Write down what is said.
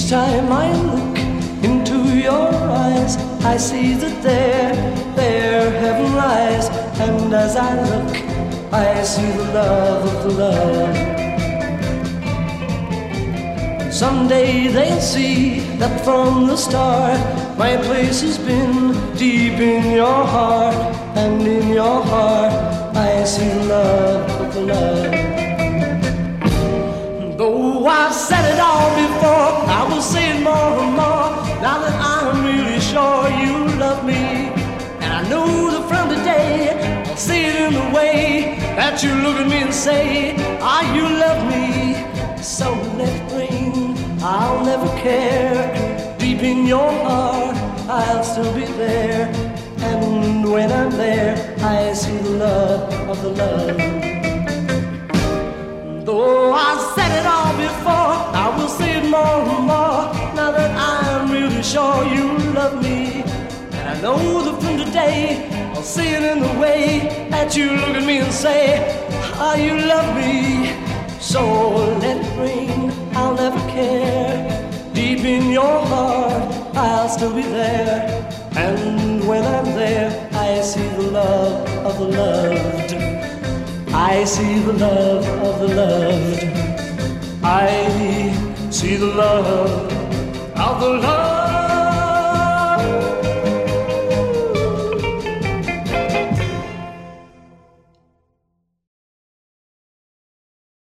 time I look into your eyes, I see that there heaven lies. And as I look, I see the love of the love. Someday they'll see that from the start my place has been deep in your heart. And in your heart I see the love of the love. Though I've said it all before, I will say it more and more, now that I'm really sure you love me. And I know that from today I'll see it in the way that you look at me and say, ah, you love me. So let it rain, I'll never care. Deep in your heart I'll still be there. And when I'm there I see the love of the love. Though I said it all before, I will say it more and more, now that I'm really sure you love me. And I know that from today I'll see it in the way that you look at me and say, ah, you love me. So let it rain, I'll never care. Deep in your heart I'll still be there. And when I'm there I see the love of the loved. I see the love of the loved. I see the love of the loved.